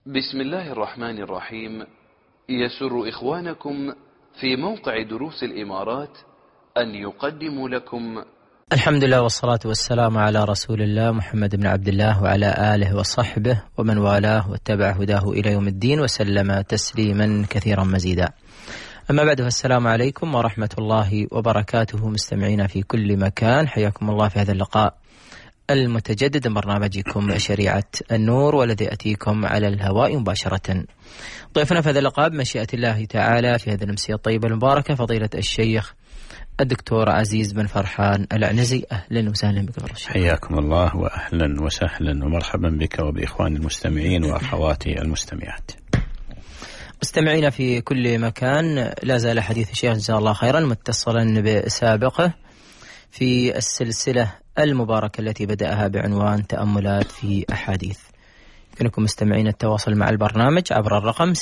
بسم الله الرحمن الرحيم. يسر إخوانكم في موقع دروس الإمارات أن يقدموا لكم الحمد لله والصلاة والسلام على رسول الله محمد بن عبد الله وعلى آله وصحبه ومن والاه واتبع هداه إلى يوم الدين وسلم تسليما كثيرا مزيدا. أما بعد، فالسلام عليكم ورحمة الله وبركاته مستمعين في كل مكان، حياكم الله في هذا اللقاء المتجدد من برنامجكم شريعة النور، والذي يأتيكم على الهواء مباشرة. ضيفنا في هذا اللقاء بمشيئة الله تعالى في هذه الأمسية الطيبة المباركة فضيلة الشيخ الدكتور عزيز بن فرحان العنزي. أهلا وسهلا بك فضيلة الشيخ. حياكم الله وأهلا وسهلا ومرحبا بك وبإخواني المستمعين وأخواتي المستمعات. مستمعين في كل مكان، لا زال حديث الشيخ جزاه الله خيرا متصلا بسابقه في السلسلة المباركة التي بدأها بعنوان تأملات في أحاديث. يمكنكم مستمعين التواصل مع البرنامج عبر الرقم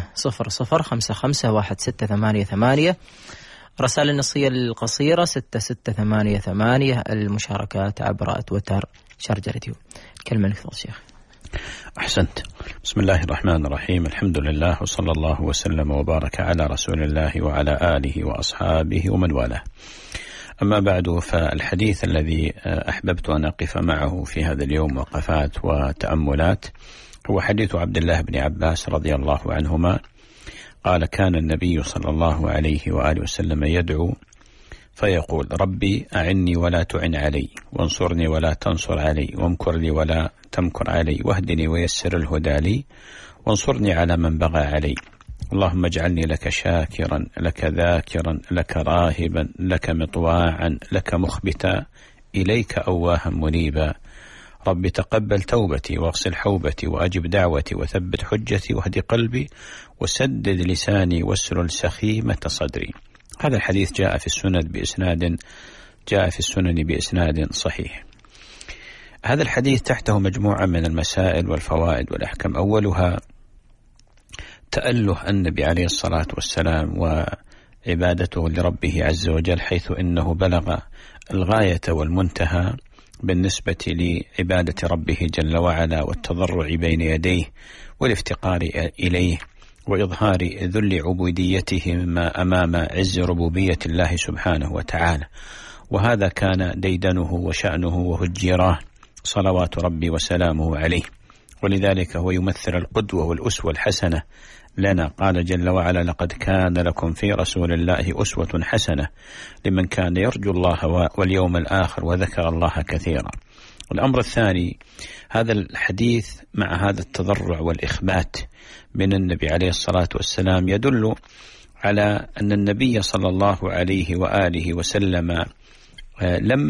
600551688، رسائل النصية القصيرة 6688، المشاركات عبر تويتر شارجة راديو. كلمة لك الشيخ. أحسنت. بسم الله الرحمن الرحيم، الحمد لله وصلى الله وسلم وبارك على رسول الله وعلى آله وأصحابه ومن والاه. أما بعد، فالحديث الذي أحببت أن أقف معه في هذا اليوم وقفات وتأملات هو حديث عبد الله بن عباس رضي الله عنهما. قال: كان النبي صلى الله عليه وآله وسلم يدعو فيقول: ربي أعني ولا تعن علي، وانصرني ولا تنصر علي، وامكر لي ولا تمكر علي، واهدني ويسر الهدى لي، وانصرني على من بغى علي. اللهم اجعلني لك شاكرا، لك ذاكرا، لك راهبا، لك مطواعا، لك مخبتا، إليك أواها منيبا. رب تقبل توبتي واغسل حوبتي وأجب دعوتي وثبت حجتي واهد قلبي وسدد لساني واسلل سخيمة صدري. هذا الحديث جاء في السنن بإسناد صحيح. هذا الحديث تحته مجموعة من المسائل والفوائد والأحكام. أولها تأله النبي عليه الصلاة والسلام وعبادته لربه عز وجل، حيث إنه بلغ الغاية والمنتهى بالنسبة لعبادة ربه جل وعلا والتضرع بين يديه والافتقار إليه وإظهار ذل عبوديته أمام عز ربوبية الله سبحانه وتعالى. وهذا كان ديدنه وشأنه وهجيراه صلوات ربي وسلامه عليه، ولذلك هو يمثل القدوة والأسوة الحسنة لنا. قال جل وعلا: لقد كان لكم في رسول الله أسوة حسنة لمن كان يرجو الله واليوم الآخر وذكر الله كثيرا. الأمر الثاني، هذا الحديث مع هذا التضرع والإخبات من النبي عليه الصلاة والسلام يدل على أن النبي صلى الله عليه وآله وسلم لم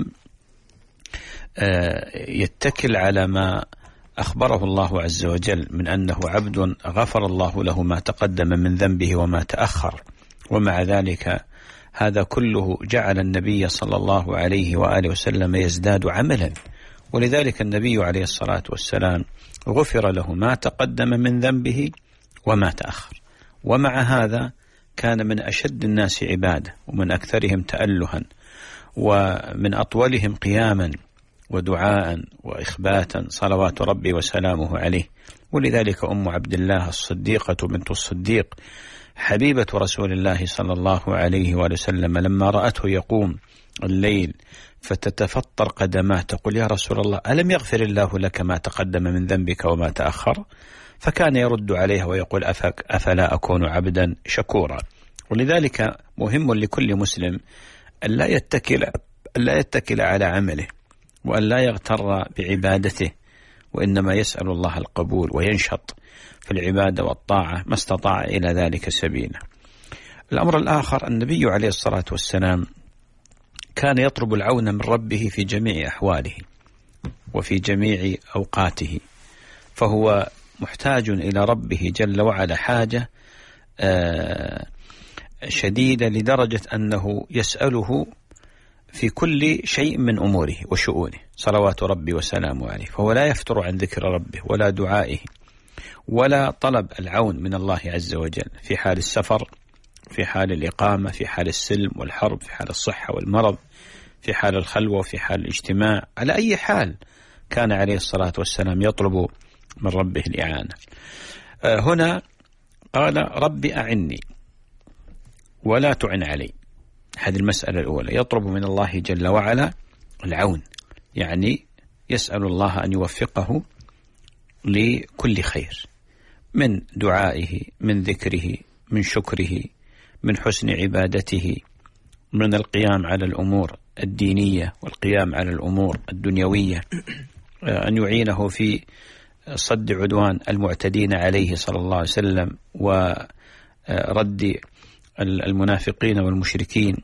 يتكل على ما أخبره الله عز وجل من أنه عبد غفر الله له ما تقدم من ذنبه وما تأخر، ومع ذلك هذا كله جعل النبي صلى الله عليه وآله وسلم يزداد عملا. ولذلك النبي عليه الصلاة والسلام غفر له ما تقدم من ذنبه وما تأخر، ومع هذا كان من أشد الناس عبادة ومن أكثرهم تألها ومن أطولهم قياما ودعاء وإخباتا صلوات ربي وسلامه عليه. ولذلك أم عبد الله الصديقة بنت الصديق حبيبة رسول الله صلى الله عليه وسلم لما رأته يقوم الليل فتتفطر قدماه تقول: يا رسول الله، ألم يغفر الله لك ما تقدم من ذنبك وما تأخر؟ فكان يرد عليها ويقول: أفلا أكون عبدا شكورا. ولذلك مهم لكل مسلم أن لا يتكل على عمله وأن لا يغتر بعبادته، وإنما يسأل الله القبول وينشط في العبادة والطاعة ما استطاع إلى ذلك سبيلا. الأمر الآخر، النبي عليه الصلاة والسلام كان يطلب العون من ربه في جميع أحواله وفي جميع أوقاته، فهو محتاج إلى ربه جل وعلا حاجة شديدة لدرجة أنه يسأله في كل شيء من أموره وشؤونه صلوات ربي وسلامه عليه. فهو لا يفتر عن ذكر ربه ولا دعائه ولا طلب العون من الله عز وجل في حال السفر، في حال الإقامة، في حال السلم والحرب، في حال الصحة والمرض، في حال الخلوة، في حال الاجتماع. على أي حال كان عليه الصلاة والسلام يطلب من ربه الإعانة. هنا قال رب أعني ولا تعن علي. هذه المسألة الأولى، يطلب من الله جل وعلا العون، يعني يسأل الله أن يوفقه لكل خير، من دعائه، من ذكره، من شكره، من حسن عبادته، من القيام على الأمور الدينية والقيام على الأمور الدنيوية، أن يعينه في صد عدوان المعتدين عليه صلى الله عليه وسلم ورد المنافقين والمشركين،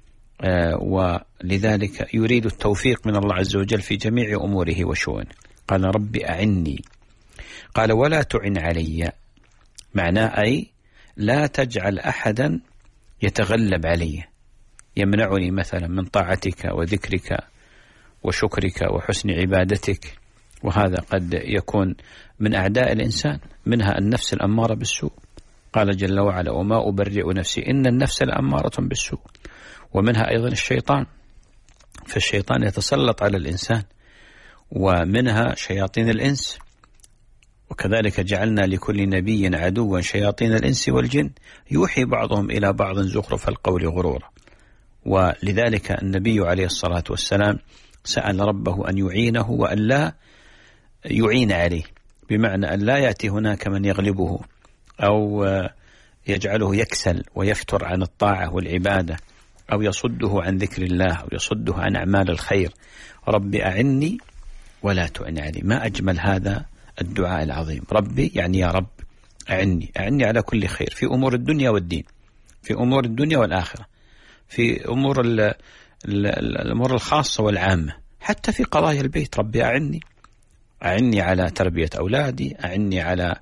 ولذلك يريد التوفيق من الله عز وجل في جميع أموره وشؤونه. قال رب أعني، قال ولا تعن علي، معناه أي لا تجعل أحدا يتغلب علي، يمنعني مثلا من طاعتك وذكرك وشكرك وحسن عبادتك، وهذا قد يكون من أعداء الإنسان، منها النفس الأمارة بالسوء. قال جل وعلا وما أبرئ نفسي إن النفس لأمارة بالسوء، ومنها أيضا الشيطان، فالشيطان يتسلط على الإنسان، ومنها شياطين الإنس، وكذلك جعلنا لكل نبي عدوا شياطين الإنس والجن يوحي بعضهم إلى بعض زخرف القول غرورا. ولذلك النبي عليه الصلاة والسلام سأل ربه أن يعينه وأن لا يعين عليه، بمعنى أن لا يأتي هناك من يغلبه أو يجعله يكسل ويفتر عن الطاعة والعبادة، أو يصده عن ذكر الله، أو يصده عن أعمال الخير. رب أعني ولا تعن علي، ما أجمل هذا الدعاء العظيم. ربي يعني يا رب أعني على كل خير، في أمور الدنيا والدين، في أمور الدنيا والآخرة، في أمور الأمور الخاصة والعامة، حتى في قضايا البيت. ربي أعني على تربية أولادي، أعني على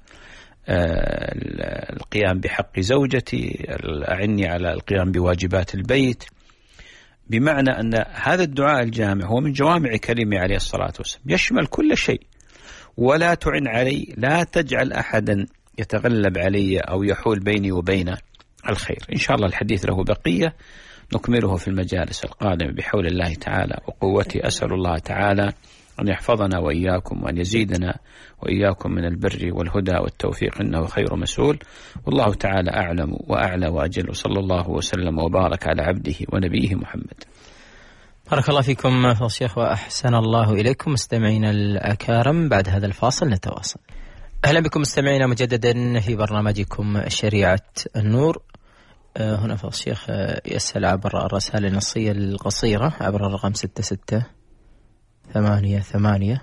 القيام بحق زوجتي، أعني على القيام بواجبات البيت. بمعنى أن هذا الدعاء الجامع هو من جوامع كلمة عليه الصلاة والسلام، يشمل كل شيء. ولا تعن علي، لا تجعل أحدا يتغلب علي أو يحول بيني وبين الخير. إن شاء الله الحديث له بقية نكمله في المجالس القادمة بحول الله تعالى وقوته. أسأل الله تعالى أن يحفظنا وإياكم، وأن يزيدنا وإياكم من البر والهدى والتوفيق، إنه خير مسؤول. والله تعالى أعلم وأعلى وأجل، وصلى الله وسلم وبارك على عبده ونبيه محمد. بارك الله فيكم فضيلة الشيخ وأحسن الله إليكم. مستمعينا الأكارم، بعد هذا الفاصل نتواصل. أهلا بكم مستمعينا مجددا في برنامجكم شريعة النور. هنا فضيلة الشيخ يسأل عبر الرسائل النصية القصيرة عبر الرقم 6688.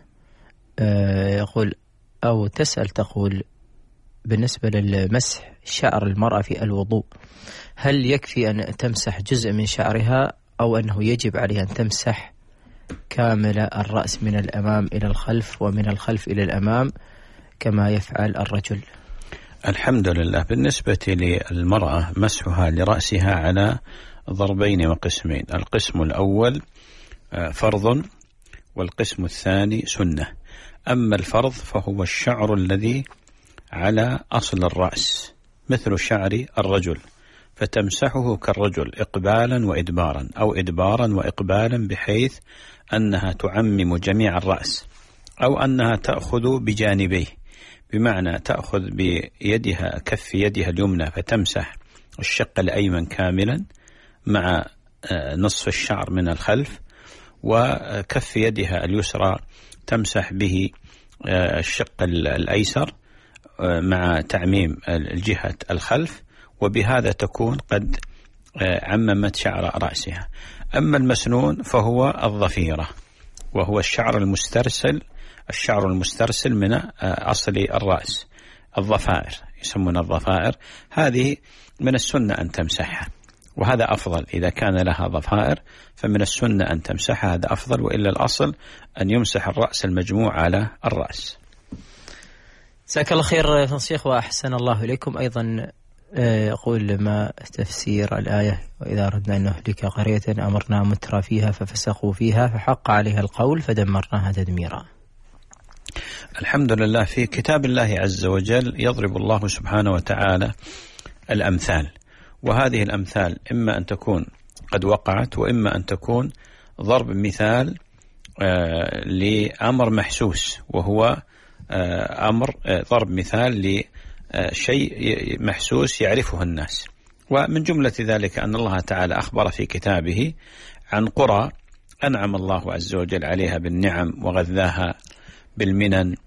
يقول أو تسأل تقول بالنسبة للمسح شعر المرأة في الوضوء، هل يكفي أن تمسح جزء من شعرها أو أنه يجب عليها أن تمسح كامل الرأس من الأمام إلى الخلف ومن الخلف إلى الأمام كما يفعل الرجل؟ الحمد لله. بالنسبة للمرأة مسحها لرأسها على ضربين وقسمين، القسم الأول فرض والقسم الثاني سنة. أما الفرض فهو الشعر الذي على أصل الرأس مثل شعر الرجل، فتمسحه كالرجل إقبالا وإدبارا أو إدبارا وإقبالا، بحيث أنها تعمم جميع الرأس، أو أنها تأخذ بجانبيه، بمعنى تأخذ بيدها كف يدها اليمنى فتمسح الشق الأيمن كاملا مع نصف الشعر من الخلف، وكف يدها اليسرى تمسح به الشق الأيسر مع تعميم الجهة الخلف، وبهذا تكون قد عممت شعر رأسها. أما المسنون فهو الظفيرة، وهو الشعر المسترسل من أصل الرأس، الضفائر يسمون الضفائر، هذه من السنة أن تمسحها، وهذا أفضل. إذا كان لها ضفائر فمن السنة أن تمسحها، هذا أفضل، وإلا الأصل أن يمسح الرأس المجموع على الرأس. جزاك الله خير فضيلة الشيخ وأحسن الله إليكم. أيضا يقول ما تفسير الآية وإذا أردنا أن نهلك قرية أمرنا مترى فيها ففسقوا فيها فحق عليها القول فدمرناها تدميرا؟ الحمد لله. في كتاب الله عز وجل يضرب الله سبحانه وتعالى الأمثال، وهذه الأمثال إما أن تكون قد وقعت، وإما أن تكون ضرب مثال لأمر محسوس، وهو أمر ضرب مثال شيء محسوس يعرفه الناس. ومن جملة ذلك أن الله تعالى أخبر في كتابه عن قرى أنعم الله عز وجل عليها بالنعم وغذاها بالمنن،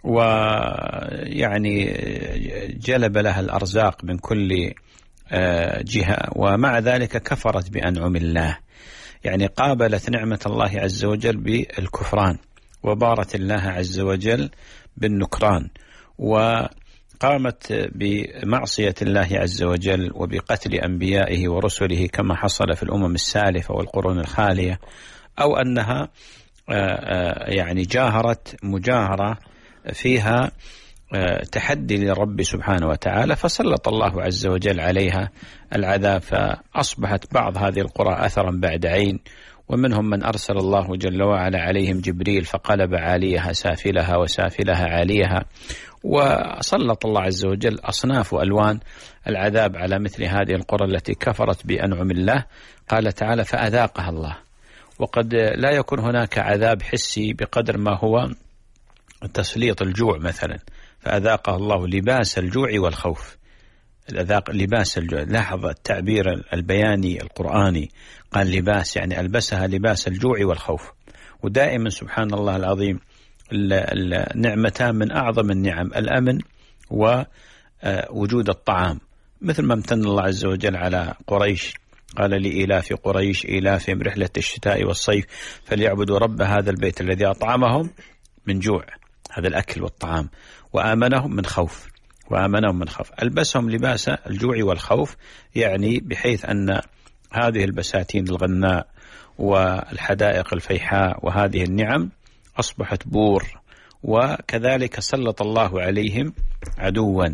ويعني جلب لها الأرزاق من كل جهة، ومع ذلك كفرت بأنعم الله، يعني قابلت نعمة الله عز وجل بالكفران، وبارت الله عز وجل بالنكران، وقامت بمعصية الله عز وجل وبقتل أنبيائه ورسله كما حصل في الأمم السالفة والقرون الخالية، أو أنها يعني جاهرت مجاهرة فيها تحدي للرب سبحانه وتعالى، فسلط الله عز وجل عليها العذاب، فأصبحت بعض هذه القرى أثرا بعد عين، ومنهم من أرسل الله جل وعلا عليهم جبريل فقلب عاليها سافلها وسافلها عاليها، وسلط الله عز وجل أصناف وألوان العذاب على مثل هذه القرى التي كفرت بأنعم الله. قال تعالى فأذاقها الله. وقد لا يكون هناك عذاب حسي بقدر ما هو تسليط الجوع مثلا، فأذاقها الله لباس الجوع والخوف. الأذاق لباس الجوع، لاحظ التعبير البياني القرآني، قال لباس يعني ألبسها لباس الجوع والخوف. ودائما سبحان الله العظيم النعمتان من أعظم النعم، الأمن ووجود الطعام، مثل ما امتن الله عز وجل على قريش، قال لإيلاف قريش إيلافهم رحلة الشتاء والصيف فليعبدوا رب هذا البيت الذي أطعمهم من جوع، هذا الأكل والطعام، وآمنهم من خوف، وآمنهم من خوف، ألبسهم لباس الجوع والخوف، يعني بحيث أن هذه البساتين الغناء والحدائق الفيحاء وهذه النعم أصبحت بور، وكذلك سلط الله عليهم عدوا،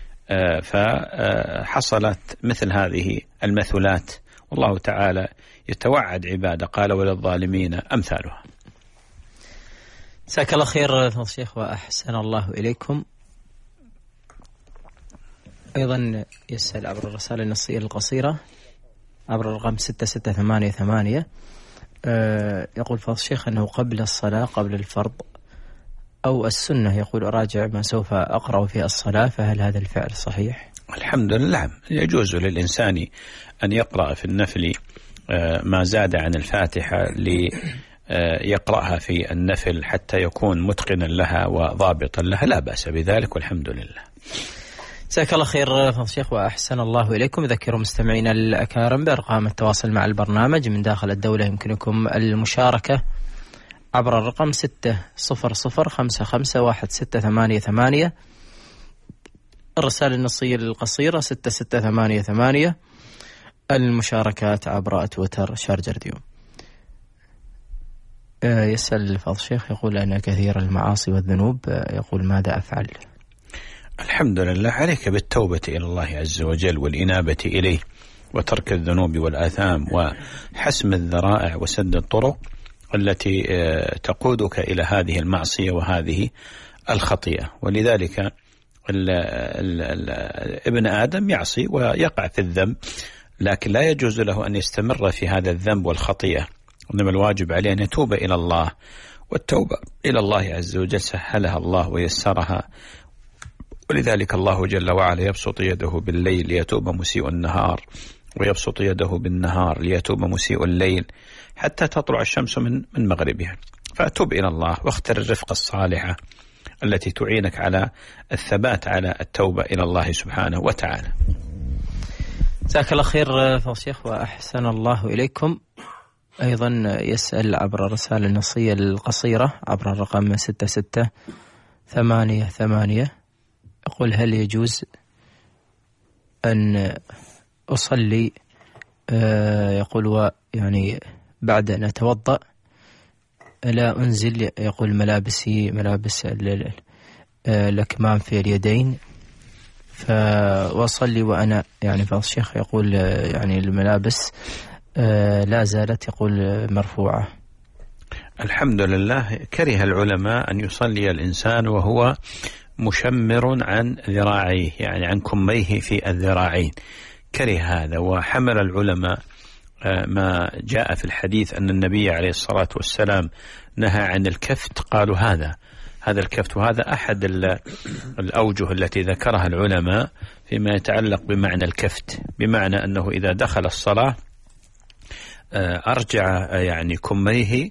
فحصلت مثل هذه المثلات، والله تعالى يتوعد عباده، قال وللظالمين أمثالها. جزاك الله خير فضل الشيخ وأحسن الله إليكم. أيضا يسأل عبر الرسالة النصية القصيرة عبر الرقم 6688، يقول فضل الشيخ أنه قبل الصلاة قبل الفرض أو السنة يقول أراجع ما سوف أقرأ في الصلاة، فهل هذا الفعل صحيح؟ الحمد لله، يجوز للإنسان أن يقرأ في النفل ما زاد عن الفاتحة ليقرأها في النفل حتى يكون متقنا لها وضابطا لها، لا بأس بذلك والحمد لله. جزاك الله خير فضل الشيخ وأحسن الله إليكم. ذكروا مستمعينا الأكارم بأرقام التواصل مع البرنامج من داخل الدولة، يمكنكم المشاركة عبر الرقم 600551688، الرسالة النصية القصيرة 6688، المشاركات عبر تويتر شارجر ديوم. يسأل فضل الشيخ يقول أنا كثير المعاصي والذنوب، يقول ماذا أفعل؟ الحمد لله، عليك بالتوبة إلى الله عز وجل والإنابة إليه، وترك الذنوب والآثام وحسم الذرائع وسد الطرق التي تقودك إلى هذه المعصية وهذه الخطيئة. ولذلك ابن آدم يعصي ويقع في الذنب، لكن لا يجوز له أن يستمر في هذا الذنب والخطيئة، إنما الواجب عليه أن يتوب إلى الله، والتوبة إلى الله عز وجل سهلها الله ويسرها. ولذلك الله جل وعلا يبسط يده بالليل ليتوب مسيء النهار، ويبسط يده بالنهار ليتوب مسيء الليل، حتى تطلع الشمس من مغربها. فأتوب إلى الله واختر الرفقة الصالحة التي تعينك على الثبات على التوبة إلى الله سبحانه وتعالى. جزاك الله خير فضل الشيخ وأحسن الله إليكم. أيضا يسأل عبر الرسالة النصية القصيرة عبر الرقم 6688، يقول هل يجوز أن أصلي يقول يعني بعد أن أتوضأ لا أنزل يقول ملابسي ملابس الأكمام في اليدين، فأصلي وأنا يعني فضل الشيخ يقول يعني الملابس لا زالت يقول مرفوعة؟ الحمد لله، كره العلماء أن يصلي الإنسان وهو مشمر عن ذراعيه، يعني عن كميه في الذراعين، كره هذا. وحمل العلماء ما جاء في الحديث أن النبي عليه الصلاة والسلام نهى عن الكفت، قالوا هذا هذا الكفت. وهذا أحد الأوجه التي ذكرها العلماء فيما يتعلق بمعنى الكفت، بمعنى أنه إذا دخل الصلاة أرجع يعني كميه،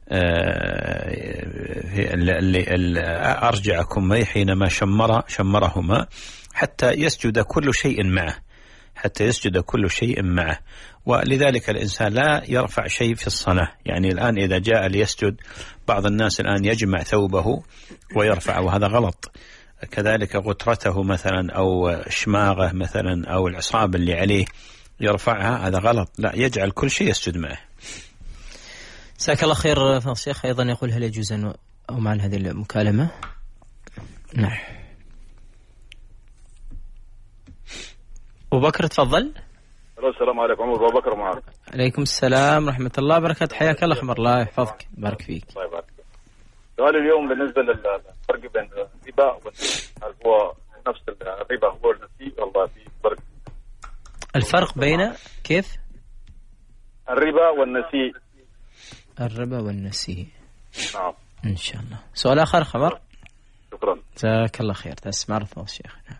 أرجع كميه حينما شمرهما حتى يسجد كل شيء معه، حتى يسجد كل شيء معه. ولذلك الإنسان لا يرفع شيء في الصلاة. يعني الآن إذا جاء ليسجد، بعض الناس الآن يجمع ثوبه ويرفع، وهذا غلط. كذلك غترته مثلا أو شماغه مثلا أو العصابة اللي عليه يرفعها، هذا غلط. لا، يجعل كل شيء يسجد معه. جزاك الله خير فضيلة الشيخ. أيضا يقول هل يجوز أن أمال هذه المكالمة؟ نعم. أبو بكر تفضل. السلام عليكم. أبو بكر معك. عليكم السلام ورحمة الله وبركاته. حياك الله خمر، الله يحفظك بارك فيك. الله يبارك فيك. سؤال اليوم بالنسبة للفرق بين الربا والنسيء، هل هو نفس الربا هو النسيء والله في فرق؟ الفرق بين كيف؟ الربا والنسيء. الربا والنسيء. نعم. إن شاء الله. سؤال آخر خبر؟ شكرا. جزاك الله خير. تسمع رفض الشيخ. نعم.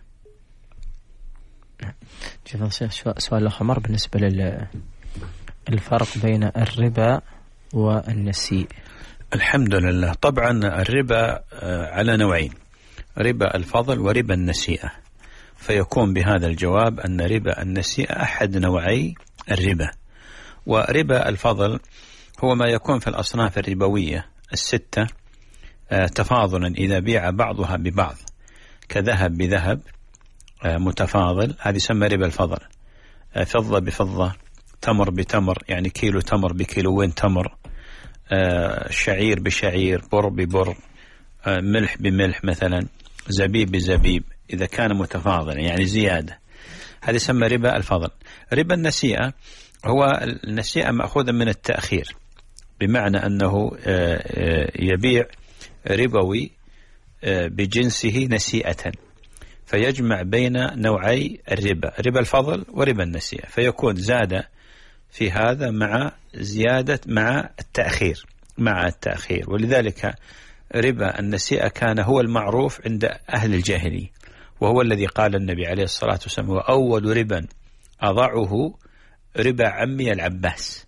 شوف الشيخ سؤال آخر بالنسبة للفرق بين الربا والنسيء. الحمد لله. طبعا الربا على نوعين، ربا الفضل وربا النسيئة. فيكون بهذا الجواب أن ربا النسيئة أحد نوعي الربا. وربا الفضل هو ما يكون في الأصناف الربوية الستة تفاضلا إذا بيع بعضها ببعض، كذهب بذهب متفاضل، هذه يسمى ربا الفضل. فضة بفضة، تمر بتمر، يعني كيلو تمر بكيلوين تمر، شعير بشعير، بر ببر، ملح بملح مثلا، زبيب بزبيب، إذا كان متفاضلا يعني زيادة، هذا يسمى ربا الفضل. ربا النسيئة هو النسيئة مأخوذة من التأخير، بمعنى أنه يبيع ربوي بجنسه نسيئة، فيجمع بين نوعي الربا، ربا الفضل وربا النسيئة، فيكون زاد في هذا مع زيادة مع التأخير. ولذلك ربا النسيئة كان هو المعروف عند أهل الجاهلية، وهو الذي قال النبي عليه الصلاة والسلام: وأول ربا أضعه ربا عمي العباس.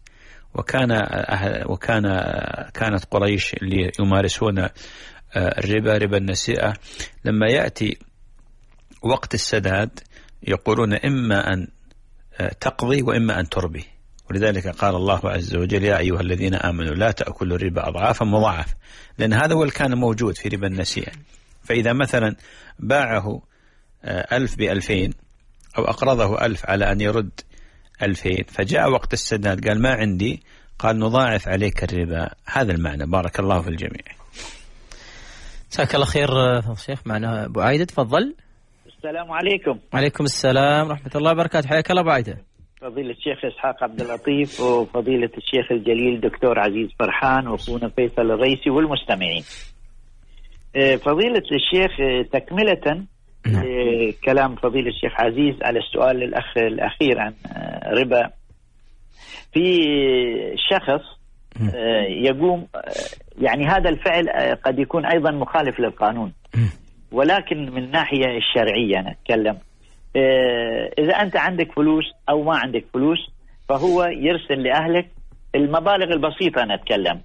كانت قريش اللي يمارسون الربا، ربا النسيئة، لما يأتي وقت السداد يقولون إما أن تقضي وإما أن تربي. ولذلك قال الله عز وجل: يا أيها الذين آمنوا لا تأكلوا الربا أضعافا مضاعفة، لأن هذا هو اللي كان موجود في ربا النسيئة. فإذا مثلا باعه 1000 ب2000 أو أقرضه 1000 على أن يرد 2000، فجاء وقت السداد قال ما عندي، قال نضاعف عليك الربا. هذا المعنى. بارك الله في الجميع. جزاك الله خير شيخ. معنا أبو عايدة تفضل. السلام عليكم. وعليكم السلام ورحمة الله وبركاته. حياك الله أبو عايدة. فضيلة الشيخ إسحاق عبد اللطيف، وفضيلة الشيخ الجليل دكتور عزيز فرحان، وأخونا فيصل الرئيسي، والمستمعين. فضيلة الشيخ، تكملة كلام فضيلة الشيخ عزيز على السؤال الأخير عن ربا، في شخص يقوم، يعني هذا الفعل قد يكون أيضا مخالف للقانون، ولكن من ناحية الشرعية أنا أتكلم، إذا أنت عندك فلوس أو ما عندك فلوس، فهو يرسل لأهلك المبالغ البسيطة أنا أتكلم،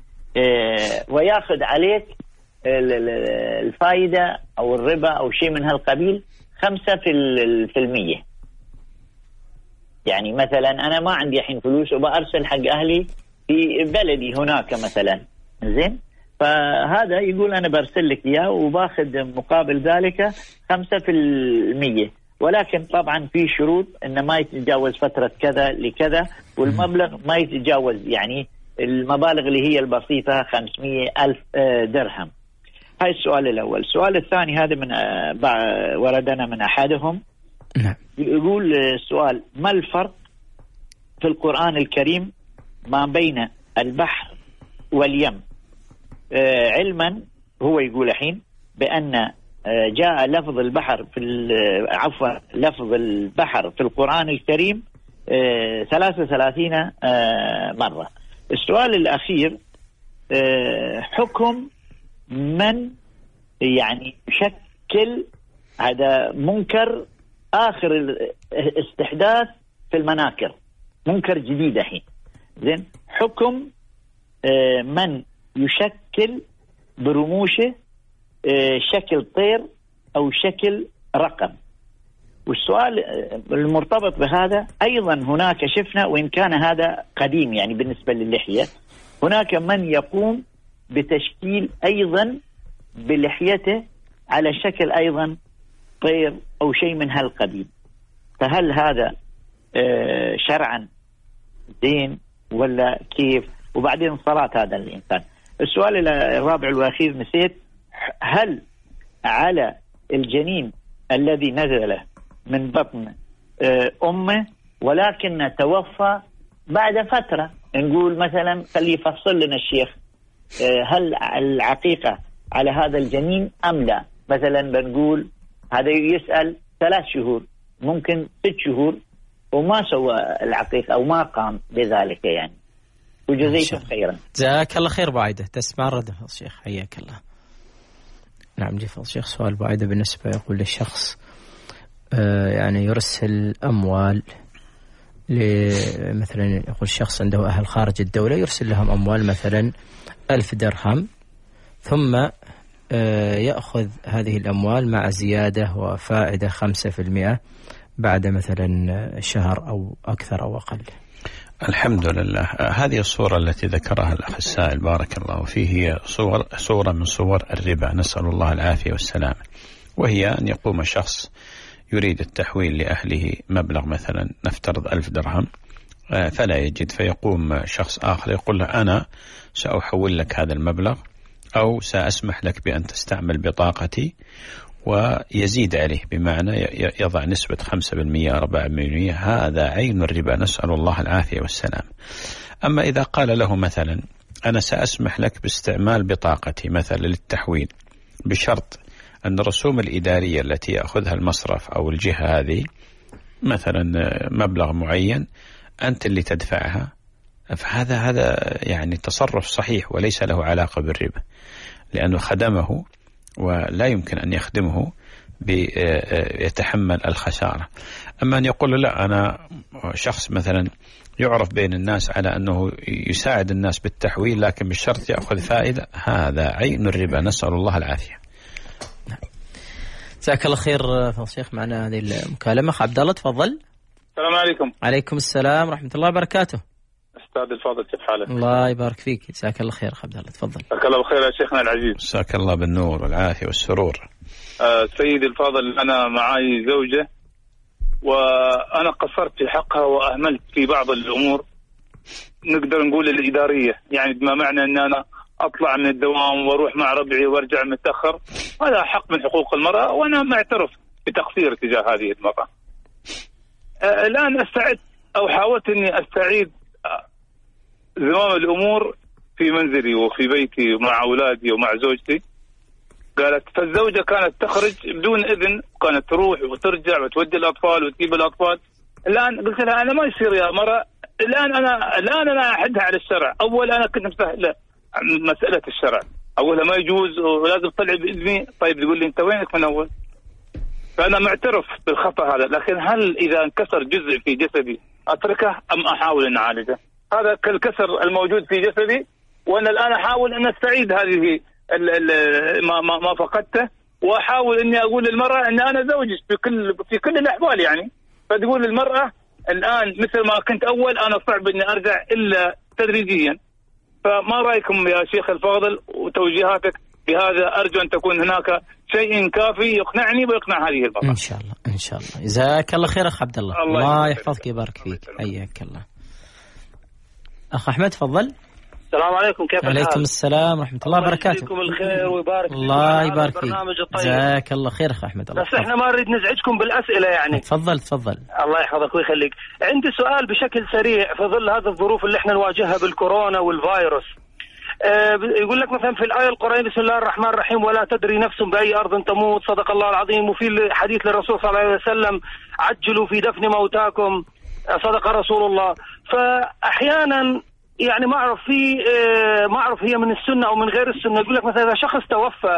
ويأخذ عليك الفائدة أو الربا أو شيء من هالقبيل 5%. يعني مثلا أنا ما عندي الحين فلوس وبأرسل حق أهلي في بلدي هناك مثلا، زين، فهذا يقول أنا برسل لك إياه وباخذ مقابل ذلك 5%، ولكن طبعا في شروط إنه ما يتجاوز فترة كذا لكذا، والمبلغ ما يتجاوز يعني المبالغ اللي هي البسيطة 500,000 درهم. هاي السؤال الأول. السؤال الثاني هذا من وردنا من أحدهم، يقول السؤال: ما الفرق في القرآن الكريم ما بين البحر واليم؟ علما هو يقول الحين بأن جاء لفظ البحر لفظ البحر في القرآن الكريم 33 مرة. السؤال الأخير: حكم من يعني يشكل هذا منكر آخر استحداث في المناكر، منكر جديد الحين. زين، حكم من يشكل برموشه شكل طير أو شكل رقم. والسؤال المرتبط بهذا أيضا، هناك شفنا وإن كان هذا قديم يعني بالنسبة للحية، هناك من يقوم بتشكيل أيضا بلحيته على شكل أيضا طير أو شيء من هالقبيل. فهل هذا شرعا دين ولا كيف؟ وبعدين صلاة هذا الإنسان. السؤال الرابع والأخير نسيت، هل على الجنين الذي نزل من بطن أمه ولكن توفى بعد فترة، نقول مثلا خليه يفصل لنا الشيخ، هل العقيقة على هذا الجنين أم لا؟ مثلا بنقول هذا يسأل 3 شهور، ممكن 6 شهور وما سوى العقيقة أو ما قام بذلك يعني. وجزيكم خيرا. جزاك الله خير بعيدة. تسمع رد الشيخ، حياك الله. نعم جفا الشيخ، سؤال بعيدة بالنسبة يقول للشخص يعني يرسل أموال مثلا، يقول الشخص عنده أهل خارج الدولة يرسل لهم أموال مثلا 1000 درهم، ثم يأخذ هذه الأموال مع زيادة وفائدة 5% بعد مثلا شهر أو أكثر أو أقل. الحمد لله. هذه الصورة التي ذكرها الأخ السائل بارك الله فيه هي صورة من صور الربا، نسأل الله العافية والسلامة. وهي أن يقوم شخص يريد التحويل لأهله مبلغ مثلا نفترض 1000 درهم فلا يجد، فيقوم شخص آخر يقول له أنا سأحول لك هذا المبلغ أو سأسمح لك بأن تستعمل بطاقتي، ويزيد عليه، بمعنى يضع نسبة 5% 4%. هذا عين الربا، نسأل الله العافية والسلام. أما إذا قال له مثلا أنا سأسمح لك باستعمال بطاقتي مثلا للتحويل بشرط أن الرسوم الإدارية التي يأخذها المصرف أو الجهة هذه مثلا مبلغ معين أنت اللي تدفعها، فهذا يعني تصرف صحيح وليس له علاقة بالربا، لأنه خدمه ولا يمكن أن يخدمه بيتحمل الخسارة. أما أن يقول لا أنا شخص مثلا يعرف بين الناس على أنه يساعد الناس بالتحويل لكن بالشرط يأخذ فائدة، هذا عين الربا، نسأل الله العافية. جزاك الله خير فضل الشيخ. معنا هذه المكالمة أخ عبد الله، تفضل. السلام عليكم. عليكم السلام ورحمة الله وبركاته. أستاذ الفاضل كيف حالك؟ الله يبارك فيك، جزاك الله خير أخ عبد الله، تفضل. جزاك الله بالخير يا شيخنا العزيز. جزاك الله بالنور والعافية والسرور. سيدي الفاضل، أنا معي زوجة وأنا قصرت في حقها وأهملت في بعض الأمور نقدر نقول الإدارية، يعني بما معنى أن أنا أطلع من الدوام وأروح مع ربعي وأرجع متأخر، هذا حق من حقوق المرأة وأنا معترف بتقصير تجاه هذه المرأة. الآن أستعد أو حاولت أني أستعيد زمام الأمور في منزلي وفي بيتي مع أولادي ومع زوجتي. قالت، فالزوجة كانت تخرج بدون إذن، كانت تروح وترجع وتودي الأطفال وتجيب الأطفال. الآن قلت لها أنا ما يصير يا مرة، الآن أنا أحدها على الشرع. أول أنا كنت مسهلة مسألة الشرع، أولها ما يجوز ولازم تطلع بإذني. طيب تقول لي أنت وينك من أول؟ فأنا معترف بالخطأ هذا، لكن هل إذا انكسر جزء في جسدي أتركه أم أحاول أن أعالجه؟ هذا كالكسر الموجود في جسدي، وأنا الآن أحاول أن أستعيد هذه ما فقدته، وأحاول أني أقول للمرأة أن أنا زوجك في كل الأحوال يعني. فتقول المرأة الآن مثل ما كنت أول أنا صعب أني أرجع إلا تدريجيا. فما رأيكم يا شيخ الفاضل وتوجيهاتك بهذا؟ أرجو أن تكون هناك شيء كافي يقنعني ويقنع هذه المرأة. إن شاء الله إن شاء الله. جزاك الله خير أخ عبد الله، الله يحفظك ويبارك فيك، حياك الله. أخ أحمد تفضل. السلام عليكم، كيف الحال؟ عليكم السلام ورحمة الله وبركاته. يجزيكم الخير ويبارك فيكم. الله يبارك فيك، جزاك الله خير أخ أحمد. بس احنا ما نريد نزعجكم بالأسئلة يعني. تفضل. الله يحفظك ويخليك. عندي سؤال بشكل سريع في ظل هذه الظروف اللي احنا نواجهها بالكورونا والفيروس. يقول لك مثلا في الآية القرآنية بسم الله الرحمن الرحيم ولا تدري نفس بأي أرض تموت، صدق الله العظيم. وفي حديث للرسول صلى الله عليه وسلم عجلوا في دفن موتاكم، صدق رسول الله. فأحيانا يعني ما أعرف هي من السنة أو من غير السنة، يقول لك مثلا إذا شخص توفى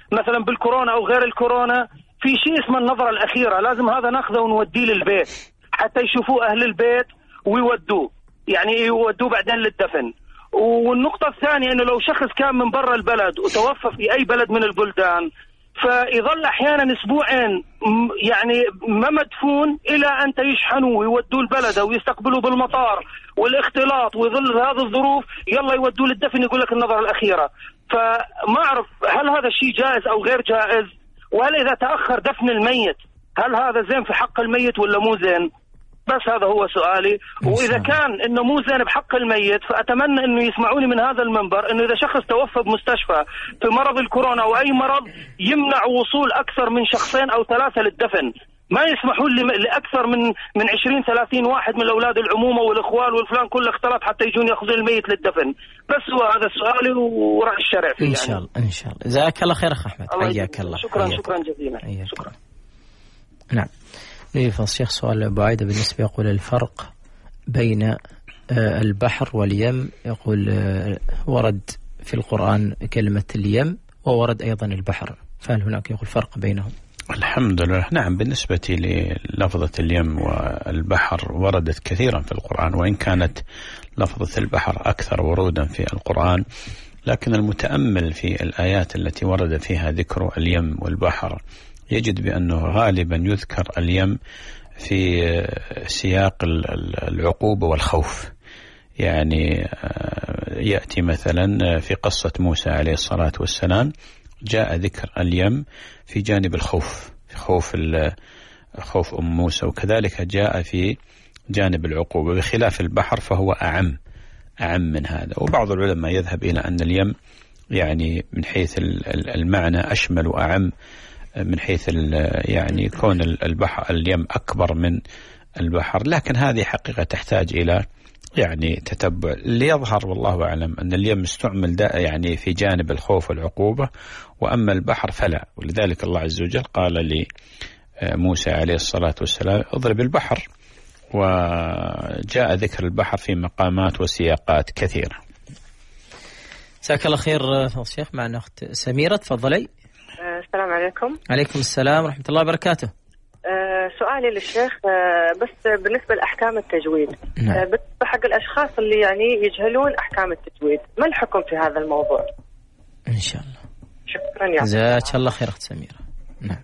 مثلا بالكورونا أو غير الكورونا في شيء اسمه النظرة الأخيرة، لازم هذا ناخذه ونوديه للبيت حتى يشوفوه أهل البيت ويودوه، يعني يودوه بعدين للدفن. والنقطة الثانية أنه لو شخص كان من برا البلد وتوفى في أي بلد من البلدان فيظل أحيانا أسبوعين يعني ما مدفون إلى أن يشحنوه ويودوه البلد أو يستقبلوه بالمطار والاختلاط، ويظل هذه الظروف يلا يودوه للدفن يقول لك النظرة الأخيرة. فما أعرف هل هذا الشيء جائز أو غير جائز، وهل إذا تأخر دفن الميت هل هذا زين في حق الميت ولا مو زين؟ بس هذا هو سؤالي. وإذا كان إنه مو زين بحق الميت فأتمنى إنه يسمعوني من هذا المنبر إنه إذا شخص توفى بمستشفى في مرض الكورونا أو أي مرض يمنع وصول أكثر من شخصين أو ثلاثة للدفن، ما يسمحون لأكثر من 20-30 واحد من الأولاد العمومة والإخوال والفلان كله اختلط حتى يجون يأخذون الميت للدفن. بس هو هذا سؤالي ورأي الشرع فيه. إن شاء الله إن شاء الله. جزاك الله خير أخ أحمد، حياك الله. شكرا جزيلا. شكرا. نعم. الشيخ سؤال أبو عايدة بالنسبة يقول الفرق بين البحر واليم، يقول ورد في القرآن كلمة اليم وورد أيضا البحر، فهل هناك يقول فرق بينهم؟ الحمد لله. نعم، بالنسبة للفظة اليم والبحر وردت كثيرا في القرآن، وإن كانت لفظة البحر أكثر ورودا في القرآن، لكن المتأمل في الآيات التي ورد فيها ذكر اليم والبحر يجد بأنه غالبا يذكر اليم في سياق العقوبة والخوف. يعني يأتي مثلا في قصة موسى عليه الصلاة والسلام جاء ذكر اليم في جانب الخوف، خوف أم موسى، وكذلك جاء في جانب العقوبة، بخلاف البحر فهو أعم من هذا. وبعض العلماء يذهب إلى أن اليم يعني من حيث المعنى أشمل وأعم من حيث يعني كون اليم أكبر من البحر، لكن هذه حقيقة تحتاج إلى يعني تتبع. اللي يظهر والله أعلم أن اليم استعمل يعني في جانب الخوف والعقوبة، وأما البحر فلا. ولذلك الله عز وجل قال لموسى عليه الصلاة والسلام اضرب البحر، وجاء ذكر البحر في مقامات وسياقات كثيرة. جزاك الله خير الشيخ. معنا أخت سميرة، تفضلي. السلام عليكم. عليكم السلام ورحمة الله وبركاته. سؤالي للشيخ بس بالنسبة لأحكام التجويد، نعم. بالنسبة حق الأشخاص اللي يعني يجهلون أحكام التجويد، ما الحكم في هذا الموضوع؟ إن شاء الله. شكرا يا جزاك الله خير أخت سميرة. نعم.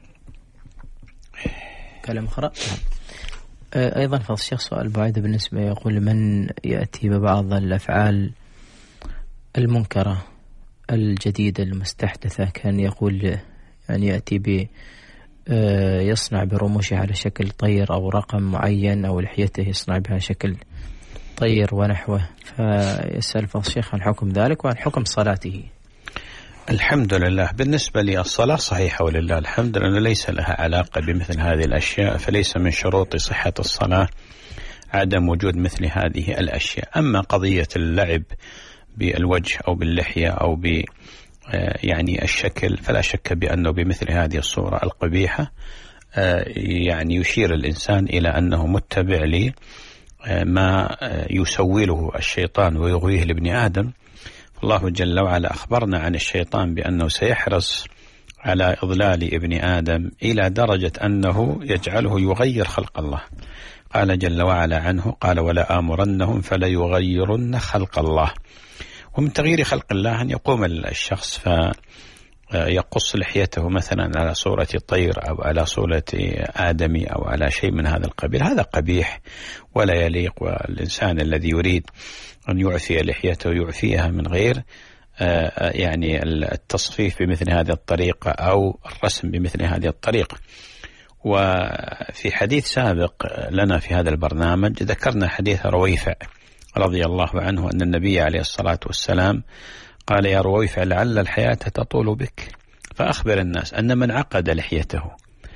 كلام أخرى. نعم. أيضا فضل الشيخ سؤال بعيد بالنسبة يقول من يأتي ببعض الأفعال المنكرة الجديدة المستحدثة، كان يقول يعني يأتي يصنع برموشه على شكل طير أو رقم معين، أو لحيته يصنع بها شكل طير ونحوه، فيسأل فضل الشيخ عن حكم ذلك وعن حكم صلاته. الحمد لله. بالنسبة للصلاة صحيحة ولله الحمد، لأنه ليس لها علاقة بمثل هذه الأشياء، فليس من شروط صحة الصلاة عدم وجود مثل هذه الأشياء. أما قضية اللعب بالوجه أو باللحية أو يعني الشكل، فلا شك بأنه بمثل هذه الصورة القبيحة يعني يشير الإنسان إلى أنه متبع لما يسوله الشيطان ويغويه لابن آدم. الله جل وعلا أخبرنا عن الشيطان بأنه سيحرص على إضلال ابن آدم إلى درجة أنه يجعله يغير خلق الله. قال جل وعلا عنه قال ولا آمرنهم فلا يغيرن خلق الله. ومن تغيير خلق الله أن يقوم الشخص فيقص لحيته مثلا على صورة طير أو على صورة آدمي أو على شيء من هذا القبيل، هذا قبيح ولا يليق. والإنسان الذي يريد أن يعفي لحيته يعفيها من غير يعني التصفيف بمثل هذه الطريقة أو الرسم بمثل هذه الطريقة. وفي حديث سابق لنا في هذا البرنامج ذكرنا حديث رويفع رضي الله عنه أن النبي عليه الصلاة والسلام قال يا رويفع لعل الحياة تطول بك فأخبر الناس أن من عقد لحيته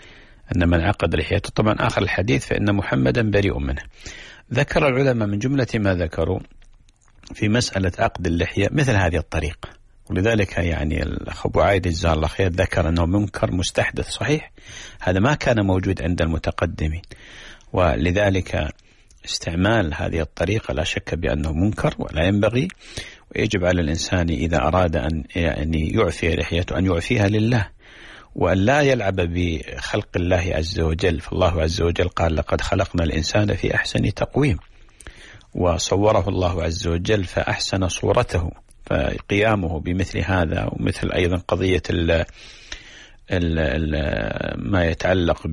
طبعا آخر الحديث فإن محمدا بريء منه. ذكر العلماء من جملة ما ذكروا في مسألة عقد اللحية مثل هذه الطريقة، ولذلك يعني الأخ أبو عايد جزاه الله خير ذكر أنه منكر مستحدث صحيح، هذا ما كان موجود عند المتقدمين، ولذلك استعمال هذه الطريقة لا شك بأنه منكر ولا ينبغي. ويجب على الإنسان إذا أراد أن يعني يعفي لحيته أن يعفيها لله وأن لا يلعب بخلق الله عز وجل. فالله عز وجل قال لقد خلقنا الإنسان في أحسن تقويم، وصوره الله عز وجل فأحسن صورته، فقيامه بمثل هذا ومثل أيضا قضية ما يتعلق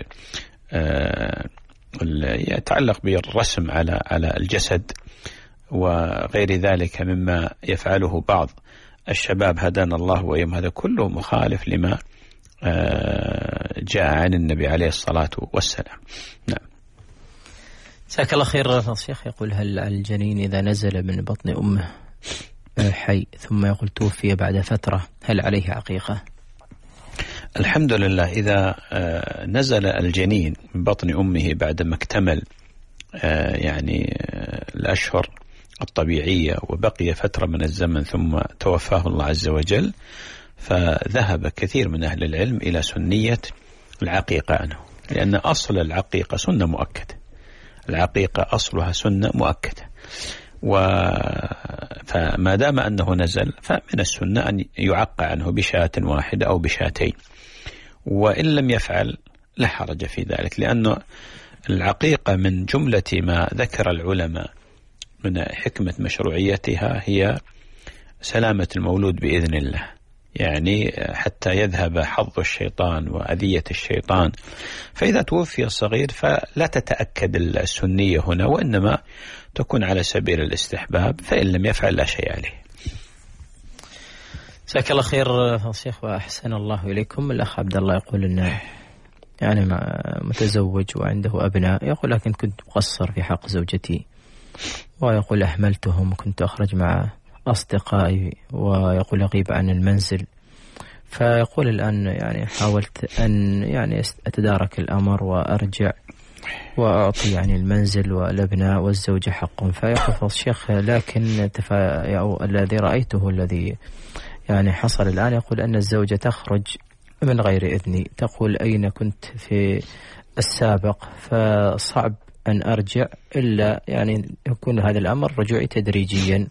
بالرسم على الجسد وغير ذلك مما يفعله بعض الشباب هدانا الله وإياهم، هذا كله مخالف لما جاء عن النبي عليه الصلاة والسلام. نعم. جزاك الله خير الشيخ. يقول هل الجنين إذا نزل من بطن أمه حي ثم يقول توفي بعد فترة هل عليه عقيقة؟ الحمد لله، إذا نزل الجنين من بطن أمه بعدما اكتمل الأشهر الطبيعية وبقي فترة من الزمن ثم توفاه الله عز وجل، فذهب كثير من أهل العلم إلى سنية العقيقة عنه، لأن أصل العقيقة سنة مؤكدة، العقيقة أصلها سنة مؤكدة، فما دام أنه نزل فمن السنة أن يعقى عنه بشاة واحدة أو بشاتين، وإن لم يفعل لا حرج في ذلك، لأن العقيقة من جملة ما ذكر العلماء من حكمة مشروعيتها هي سلامة المولود بإذن الله، يعني حتى يذهب حظ الشيطان وأذية الشيطان. فإذا توفي الصغير فلا تتأكد السنية هنا، وإنما تكون على سبيل الاستحباب، فإن لم يفعل لا شيء عليه. جزاك الله خير شيخ وأحسن الله إليكم. الأخ عبد الله يقول إنه متزوج وعنده أبناء، يقول لكن كنت مقصر في حق زوجتي، ويقول أهملتهم، كنت أخرج مع أصدقائي، ويقول أغيب عن المنزل. فيقول الآن حاولت أن أتدارك الأمر وأرجع وأعطي المنزل والأبناء والزوجة حقهم. فيقول الشيخ لكن الذي رأيته الذي حصل الآن، يقول أن الزوجة تخرج من غير إذني، تقول أين كنت في السابق، فصعب أن أرجع إلا يكون هذا الأمر رجوعي تدريجيا،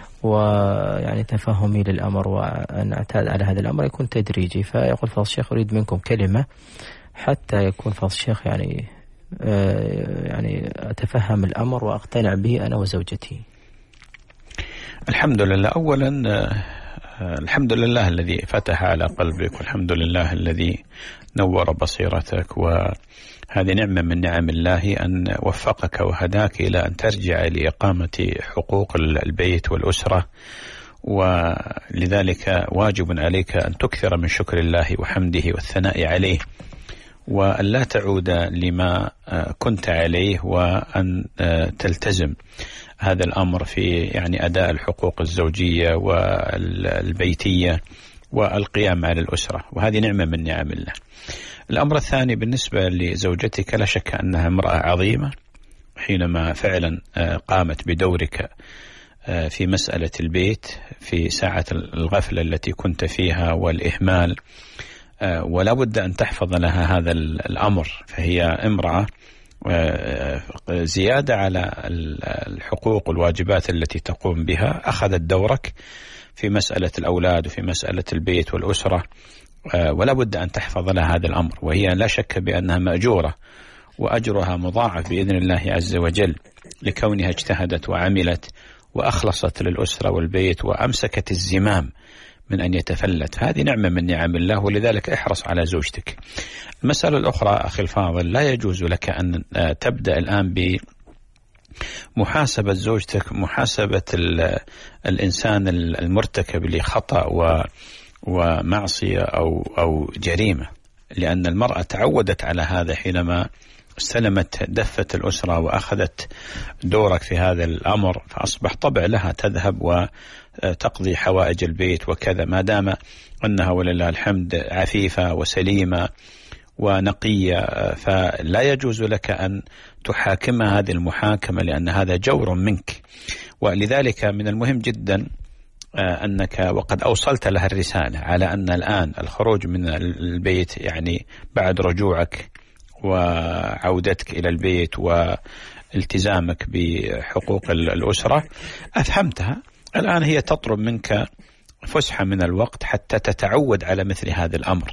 تفهمي للأمر وأن أعتاد على هذا الأمر يكون تدريجي. فيقول فضل الشيخ أريد منكم كلمة حتى يكون فضل الشيخ أتفهم الأمر وأقتنع به أنا وزوجتي. الحمد لله، أولا الحمد لله الذي فتح على قلبك، والحمد لله الذي نور بصيرتك، وهذه نعمة من نعم الله أن وفقك وهداك إلى أن ترجع لإقامة حقوق البيت والأسرة، ولذلك واجب عليك أن تكثر من شكر الله وحمده والثناء عليه، وأن لا تعود لما كنت عليه، وأن تلتزم هذا الأمر في أداء الحقوق الزوجية والبيتية والقيام على الأسرة، وهذه نعمة من نعم الله. الأمر الثاني بالنسبة لزوجتك، لا شك أنها امرأة عظيمة حينما فعلا قامت بدورك في مسألة البيت في ساعة الغفلة التي كنت فيها والإهمال، ولا بد أن تحفظ لها هذا الأمر، فهي امرأة زيادة على الحقوق والواجبات التي تقوم بها، أخذت دورك في مسألة الأولاد وفي مسألة البيت والأسرة، ولا بد أن تحفظ لها هذا الأمر، وهي لا شك بأنها مأجورة وأجرها مضاعف بإذن الله عز وجل، لكونها اجتهدت وعملت وأخلصت للأسرة والبيت وأمسكت الزمام من أن يتفلت، فهذه نعمة من نعم الله، ولذلك احرص على زوجتك. المسألة الأخرى أخي الفاضل، لا يجوز لك أن تبدأ الآن بمحاسبة زوجتك، محاسبة الإنسان المرتكب لخطأ ومعصية أو جريمة، لأن المرأة تعودت على هذا حينما استلمت دفة الأسرة وأخذت دورك في هذا الأمر، فأصبح طبع لها تذهب وتقضي حوائج البيت وكذا، ما دام أنها ولله الحمد عفيفة وسليمة ونقية، فلا يجوز لك أن تحاكم هذه المحاكمة، لأن هذا جور منك. ولذلك من المهم جدا أنك وقد أوصلت لها الرسالة على أن الآن الخروج من البيت بعد رجوعك وعودتك إلى البيت والتزامك بحقوق الأسرة أفهمتها، الآن هي تطلب منك فسحة من الوقت حتى تتعود على مثل هذا الأمر،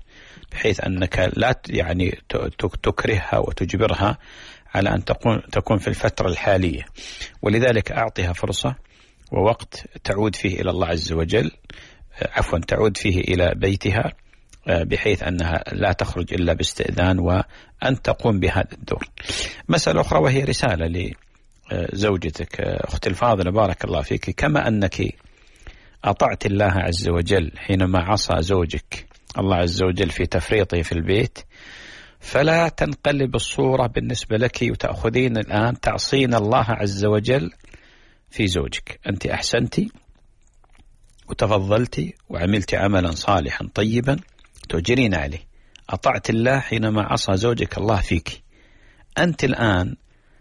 بحيث أنك لا يعني تكرهها وتجبرها على أن تكون في الفترة الحالية، ولذلك أعطيها فرصة ووقت تعود فيه إلى الله عز وجل، تعود فيه إلى بيتها، بحيث أنها لا تخرج إلا باستئذان وأن تقوم بهذا الدور. مسألة أخرى وهي رسالة لزوجتك أختي الفاضلة بارك الله فيك، كما أنك أطعت الله عز وجل حينما عصى زوجك الله عز وجل في تفريطه في البيت، فلا تنقلب الصورة بالنسبة لك وتأخذين الآن تعصين الله عز وجل في زوجك. أنت أحسنتي وتفضلتي وعملت عملا صالحا طيبا تؤجرين عليه، أطعت الله حينما عصى زوجك الله فيك. أنت الآن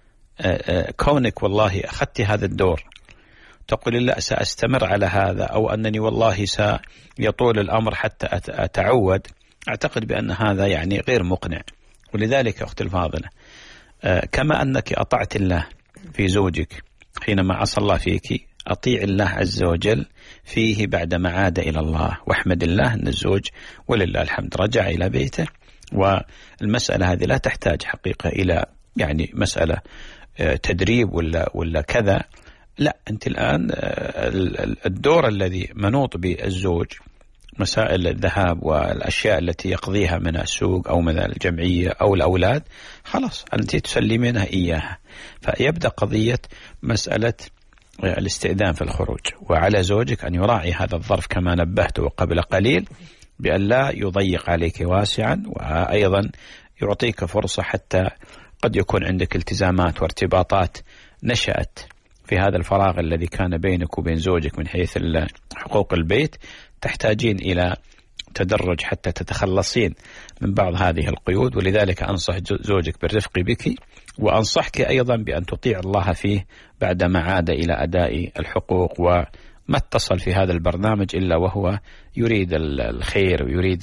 كونك والله أخذت هذا الدور تقول لا سأستمر على هذا، أو أنني والله سيطول الأمر حتى أتعود، أعتقد بأن هذا يعني غير مقنع. ولذلك أختي الفاضلة كما أنك أطعت الله في زوجك حينما عصى الله فيك، أطيع الله عز وجل فيه بعدما عاد إلى الله، واحمد الله أن الزوج ولله الحمد رجع إلى بيته. والمسألة هذه لا تحتاج حقيقة إلى يعني مسألة تدريب ولا كذا، لا، أنت الآن الدور الذي منوط بالزوج مسائل الذهاب والأشياء التي يقضيها من السوق أو من الجمعية أو الأولاد خلاص أنت تسلمينها إياها، فيبدأ قضية مسألة الاستئذان في الخروج، وعلى زوجك أن يراعي هذا الظرف كما نبهته قبل قليل بأن لا يضيق عليك واسعا، وأيضا يعطيك فرصة حتى قد يكون عندك التزامات وارتباطات نشأت في هذا الفراغ الذي كان بينك وبين زوجك من حيث حقوق البيت، تحتاجين إلى تدرج حتى تتخلصين من بعض هذه القيود. ولذلك أنصح زوجك بالرفق بك، وأنصحك أيضا بأن تطيع الله فيه بعدما عاد إلى أداء الحقوق، وما اتصل في هذا البرنامج إلا وهو يريد الخير ويريد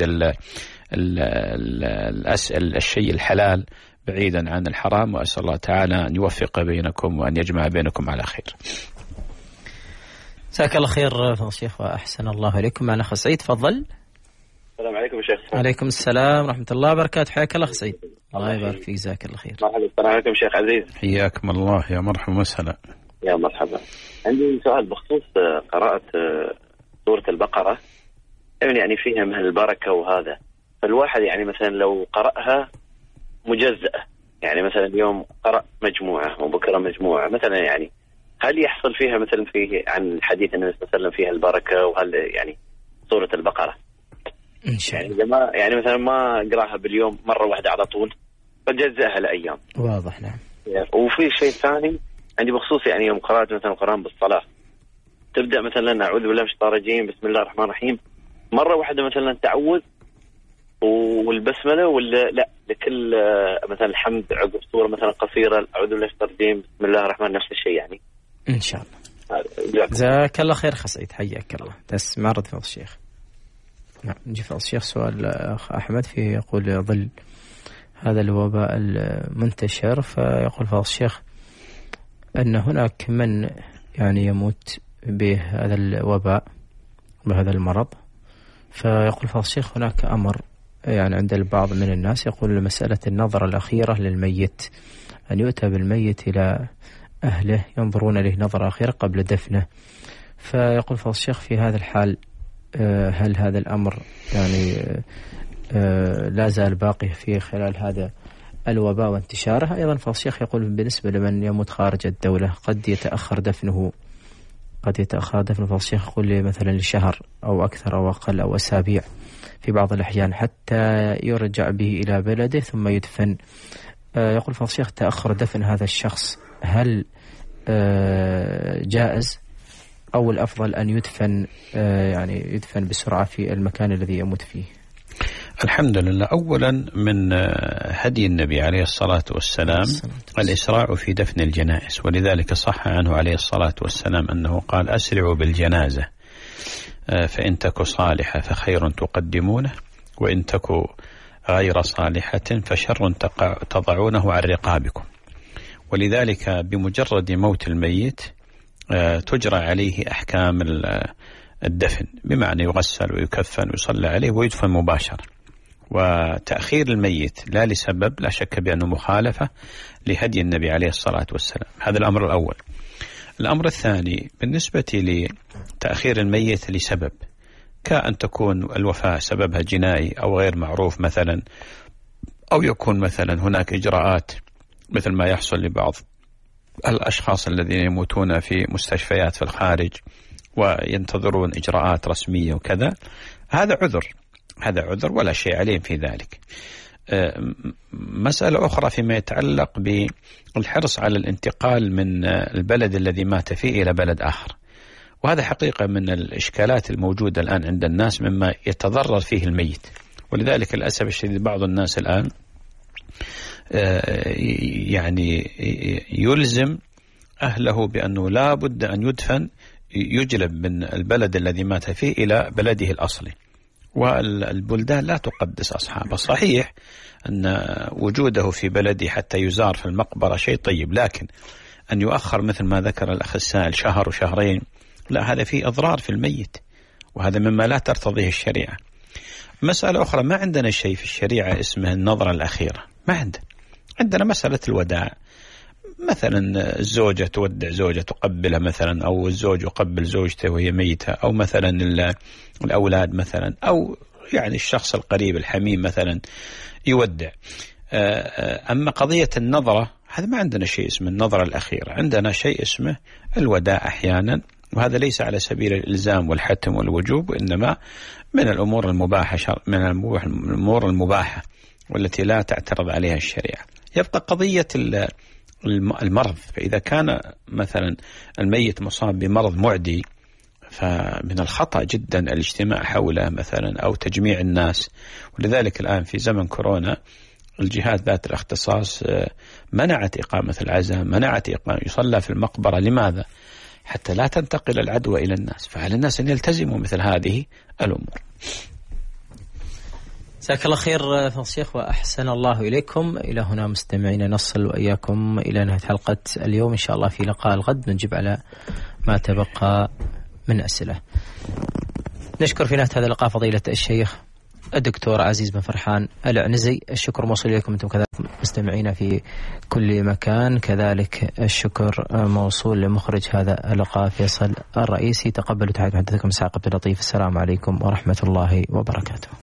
الشيء الحلال بعيدا عن الحرام. وأسأل الله تعالى أن يوفق بينكم وأن يجمع بينكم على خير. جزاك الله خير فضل الشيخ وأحسن الله إليكم. معنا أخ سعيد، تفضل. السلام عليكم يا شيخ. عليكم السلام ورحمة الله وبركاته، حياك الله أخ سعيد. الله يبارك فيك، جزاك الله خير. مرحبا. السلام عليكم شيخ عزيز. حياكم الله، يا مرحبا وسهلا. يا مرحبا. عندي سؤال بخصوص قراءة سورة البقرة، يعني فيها من البركة وهذا، فالواحد يعني مثلا لو قرأها مجزأة، يعني مثلا اليوم قرأ مجموعة وبكرة مجموعة مثلا، يعني هل يحصل فيها مثلا فيه عن حديث النبي صلى الله عليه وسلم فيها البركة؟ وهل يعني سورة البقرة إن شاء الله يعني مثلا ما أقرأها باليوم مرة واحدة على طول، فجزأها لأيام. واضح. نعم. وفي شيء ثاني عندي بخصوص يعني يوم قرأت مثلا القرآن بالصلاة، تبدأ مثلا أعوذ بالله من الشيطان الرجيم بسم الله الرحمن الرحيم، مرة واحدة مثلا تعوذ والبسملة، ولا لا لكل مثلا الحمد عقب سورة مثلا قصيرة أعوذ بالله من الشيطان الرجيم بسم الله الرحمن، نفس الشيء يعني إن شاء الله. جزاك الله خير خسيد، حياك الله. تسمع رد فضل الشيخ. نعم، نجي فضل الشيخ. سؤال أخ أحمد فيه يقول ظل هذا الوباء المنتشر، فيقول فضل الشيخ أن هناك من يعني يموت بهذا الوباء بهذا المرض، فيقول فضل الشيخ هناك أمر يعني عند البعض من الناس يقول مسألة النظرة الأخيرة للميت، أن يؤتى بالميت إلى أهله ينظرون له نظرة أخيرة قبل دفنه، فيقول فضل الشيخ في هذا الحال هل هذا الأمر يعني لا زال باقي في خلال هذا الوباء وانتشاره؟ أيضا فضل الشيخ يقول بالنسبة لمن يموت خارج الدولة قد يتأخر دفنه فضل الشيخ يقول لي مثلا لشهر أو أكثر أو أقل أو أسابيع في بعض الأحيان حتى يرجع به إلى بلده ثم يدفن. يقول فضل الشيخ تأخر دفن هذا الشخص هل جائز أو الأفضل أن يدفن يعني يدفن بسرعة في المكان الذي يموت فيه؟ الحمد لله. أولا من هدي النبي عليه الصلاة والسلام الإسراع في دفن الجنائز، ولذلك صح عنه عليه الصلاة والسلام أنه قال أسرعوا بالجنازة فإن تك صالحة فخير تقدمونه، وإن تك غير صالحة فشر تضعونه عن رقابكم. ولذلك بمجرد موت الميت تجرى عليه أحكام الدفن، بمعنى يغسل ويكفن ويصلى عليه ويدفن مباشرة. وتأخير الميت لا لسبب لا شك بأنه مخالفة لهدي النبي عليه الصلاة والسلام. هذا الأمر الأول. الأمر الثاني بالنسبة لتأخير الميت لسبب، كأن تكون الوفاة سببها جنائي أو غير معروف مثلا، أو يكون مثلا هناك إجراءات مثل ما يحصل لبعض الأشخاص الذين يموتون في مستشفيات في الخارج وينتظرون إجراءات رسمية وكذا، هذا عذر ولا شيء عليهم في ذلك. مسألة أخرى فيما يتعلق بالحرص على الانتقال من البلد الذي مات فيه إلى بلد آخر، وهذا حقيقة من الإشكالات الموجودة الآن عند الناس مما يتضرر فيه الميت. ولذلك للأسف الشديد بعض الناس الآن يعني يلزم أهله بأنه لا بد أن يدفن، يجلب من البلد الذي مات فيه إلى بلده الأصلي، والبلدان لا تقدس أصحابه. صحيح أن وجوده في بلده حتى يزار في المقبرة شيء طيب، لكن أن يؤخر مثل ما ذكر الأخ السائل شهر وشهرين، لا، هذا فيه أضرار في الميت، وهذا مما لا ترتضيه الشريعة. مسألة أخرى، ما عندنا شيء في الشريعة اسمه النظرة الأخيرة، ما عندنا مسألة الوداع، مثلا الزوجة تودع زوجة تقبلها مثلا، أو الزوج يقبل زوجته وهي ميتة، أو مثلا الأولاد مثلا، أو يعني الشخص القريب الحميم مثلا يودع. أما قضية النظرة هذا ما عندنا شيء اسمه النظرة الأخيرة، عندنا شيء اسمه الوداع أحيانا، وهذا ليس على سبيل الإلزام والحتم والوجوب، وإنما من الأمور المباحة والتي لا تعترض عليها الشريعة. يبقى قضية المرض، فإذا كان مثلا الميت مصاب بمرض معدي فمن الخطأ جدا الاجتماع حوله مثلا أو تجميع الناس. ولذلك الآن في زمن كورونا الجهات ذات الاختصاص منعت إقامة العزاء، منعت يصلى في المقبرة. لماذا؟ حتى لا تنتقل العدوى إلى الناس، فعلى الناس أن يلتزموا مثل هذه الأمور. جزاك الله خير فضيلة الشيخ وأحسن الله إليكم. إلى هنا مستمعين نصل وإياكم إلى نهاية حلقة اليوم، إن شاء الله في لقاء الغد نجيب على ما تبقى من أسئلة. نشكر في نهاية هذا اللقاء فضيلة الشيخ الدكتور عزيز بن فرحان العنزي. الشكر موصول إليكم أنتم كذلك مستمعين في كل مكان، كذلك الشكر موصول لمخرج هذا اللقاء فيصل الرئيسي. تقبلوا تحية محدثكم سعد عبد اللطيف. السلام عليكم ورحمة الله وبركاته.